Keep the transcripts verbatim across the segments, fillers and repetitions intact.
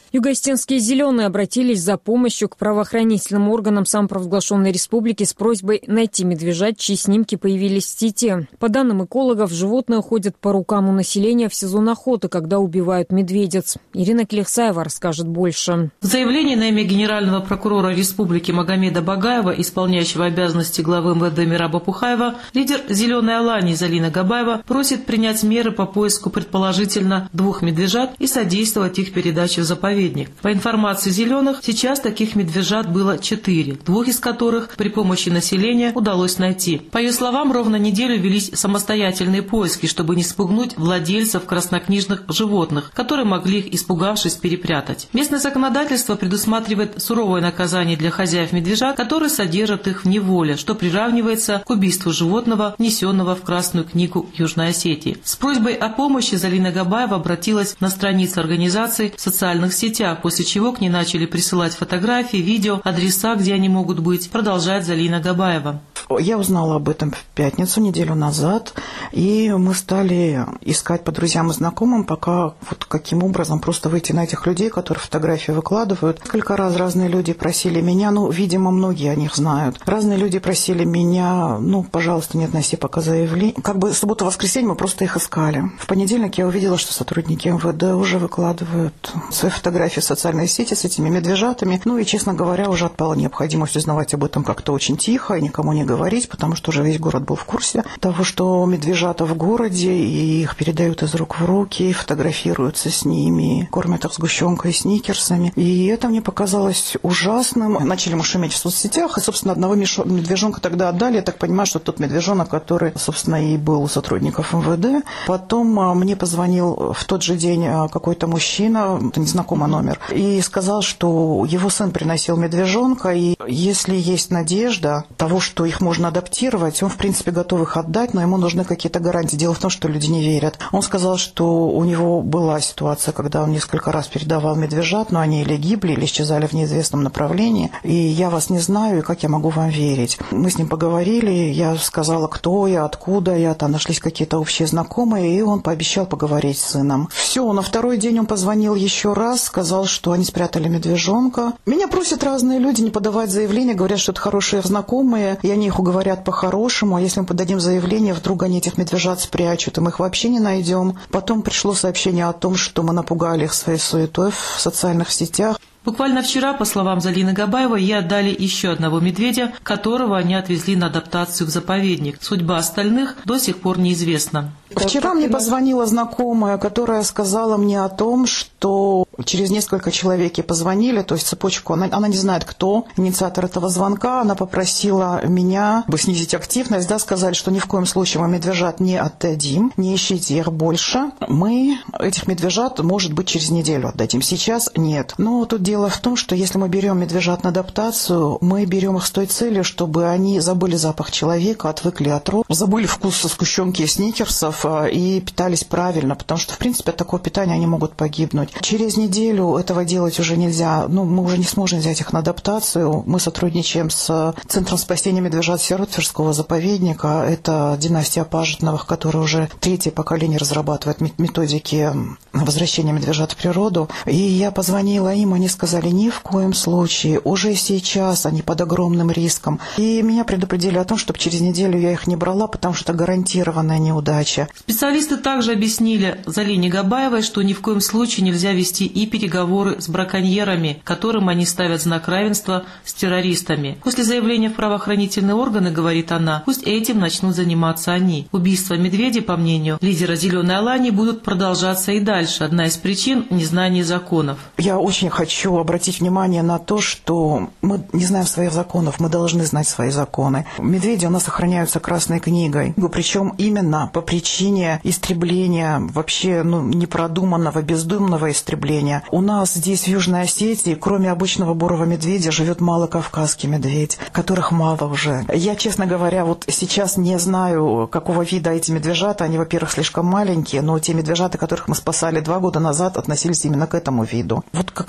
Юго-Остинские зеленые обратились за помощью к правоохранительным органам самопровозглашенной республики с просьбой найти медвежат, чьи снимки появились в сети. По данным экологов, животные ходят по рукам у населения в сезон охоты, когда убивают медведиц. Ирина Клехсаева расскажет больше. В заявлении на имя генерального прокурора республики Магомеда Багаева, исполняющего обязанности главы эм вэ дэ Мираба Пухаева, лидер «Зеленой Алании» Залина Габаева просит принять меры по поиску предположительно двух медвежат и содействовать их передаче в заповедник. По информации «Зеленых», сейчас таких медвежат было четыре, двух из которых при помощи населения удалось найти. По ее словам, ровно неделю велись самостоятельные поиски, чтобы не спугнуть владельцев краснокнижных животных, которые могли их, испугавшись, перепрятать. Местное законодательство предусматривает суровое наказание для хозяев медвежат, которые содержат их в неволе, что приравнивается к убийству животного, внесенного в Красную книгу Южной Осетии. С просьбой о помощи Залина Габаева обратилась на страницы организации в социальных сетях, после чего к ней начали присылать фотографии, видео, адреса, где они могут быть, продолжает Залина Габаева. Я узнала об этом в пятницу, неделю назад, и мы стали искать по друзьям и знакомым, пока вот каким образом просто выйти на этих людей, которые фотографии выкладывают. Несколько раз разные люди просили меня, ну, видимо, многие о них знают. Разные люди просили меня, ну, пожалуйста, не относи пока заявление. Как бы субботу-воскресенье мы просто их искали. В понедельник я увидела, что сотрудники эм вэ дэ уже выкладывают свои фотографии в социальные сети с этими медвежатами. Ну и, честно говоря, уже отпала необходимость узнавать об этом как-то очень тихо и никому не говорить, потому что уже весь город был в курсе того, что медвежата в городе, и их передают из рук в руки, фотографируются с ними, кормят их сгущенкой и сникерсами. И это мне показалось ужасным. Начали мы шуметь в соцсетях, и, собственно, одного медвежонка тогда отдали. Я так понимаю, что тот медвежонок, который, собственно, и был у сотрудников эм вэ дэ. Потом мне позвонил в тот же день какой-то мужчина, это незнакомый номер, и сказал, что его сын приносил медвежонка, и если есть надежда того, что их можно адаптировать, он, в принципе, готов их отдать, но ему нужны какие-то гарантии. Дело в том, что люди не верят. Он сказал, что у него была ситуация, когда он несколько раз передавал медвежат, но они или гибли, или исчезали в неизвестном направлении, и я вас не знаю, и как я могу вам верить. Мы с ним поговорили, я сказала, кто я, откуда я, там нашлись какие-то общие знакомые, и он пообещал поговорить с сыном. Все, на второй день он позвонил еще раз, сказал, что они спрятали медвежонка. Меня просят разные люди не подавать заявление, говорят, что это хорошие знакомые, и они их уговорят по-хорошему, а если мы подадим заявление, вдруг они этих медвежат спрячут, и мы их вообще не найдем. Потом пришло сообщение о том, что мы напугали их своей суетой в социальных сетях. Буквально вчера, по словам Залины Габаевой, ей отдали еще одного медведя, которого они отвезли на адаптацию в заповедник. Судьба остальных до сих пор неизвестна. Вчера мне позвонила знакомая, которая сказала мне о том, что через несколько человек ей позвонили, то есть цепочку, она, она не знает, кто инициатор этого звонка, она попросила меня бы снизить активность, да, сказали, что ни в коем случае мы медвежат не отдадим, не ищите их больше. Мы этих медвежат, может быть, через неделю отдадим, сейчас нет. Но тут дело в том, что если мы берем медвежат на адаптацию, мы берем их с той целью, чтобы они забыли запах человека, отвыкли от рук, забыли вкус сгущенки и сникерсов и питались правильно, потому что, в принципе, от такого питания они могут погибнуть. Через неделю этого делать уже нельзя, ну, мы уже не сможем взять их на адаптацию. Мы сотрудничаем с Центром спасения медвежат Тверского заповедника. Это династия Пажетновых, которая уже третье поколение разрабатывает методики возвращения медвежат в природу. И я позвонила им, они сказали, ни в коем случае, уже сейчас они под огромным риском. И меня предупредили о том, чтобы через неделю я их не брала, потому что это гарантированная неудача. Специалисты также объяснили Залине Габаевой, что ни в коем случае нельзя вести и переговоры с браконьерами, которым они ставят знак равенства с террористами. После заявления в правоохранительные органы, говорит она, пусть этим начнут заниматься они. Убийства медведей, по мнению лидера «Зеленой Алании», будут продолжаться и дальше. Одна из причин – незнание законов. Я очень хочу обратить внимание на то, что мы не знаем своих законов, мы должны знать свои законы. Медведи у нас охраняются Красной книгой, причем именно по причине истребления, вообще ну, непродуманного, бездумного истребления. У нас здесь, в Южной Осетии, кроме обычного бурого медведя, живет малокавказский медведь, которых мало уже. Я, честно говоря, вот сейчас не знаю, какого вида эти медвежата. Они, во-первых, слишком маленькие, но те медвежата, которых мы спасали два года назад, относились именно к этому виду. Вот какая-то чудовищная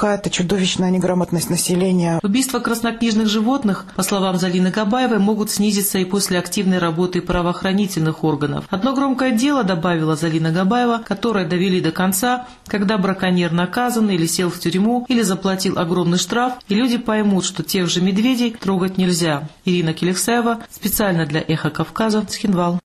чудовищная неграмотность населения. Убийства краснокнижных животных, по словам Залины Габаевой, могут снизиться и после активной работы правоохранительных органов. Одно громкое дело, добавила Залина Габаева, которое довели до конца, когда браконьер наказан или сел в тюрьму, или заплатил огромный штраф, и люди поймут, что тех же медведей трогать нельзя. Ирина Келексаева специально для «Эхо Кавказа», Цхинвал.